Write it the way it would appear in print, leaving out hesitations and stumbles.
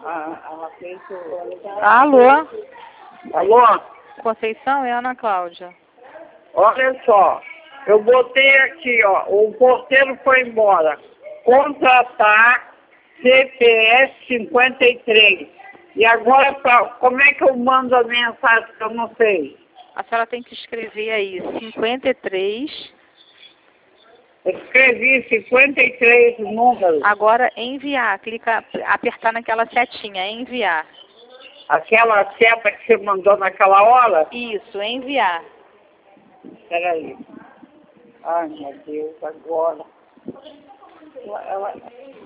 Ela fez o... Alô? Alô? Conceição e Ana Cláudia. Olha só, eu botei aqui, ó, o porteiro foi embora. Contratar CPS 53. E agora, como é que eu mando a mensagem que eu não sei? A senhora tem que escrever aí 53. Escrevi 53 números. Agora enviar, apertar naquela setinha, enviar. Aquela seta que você mandou naquela hora? Isso, enviar. Espera aí. Ai, meu Deus, agora. Ela...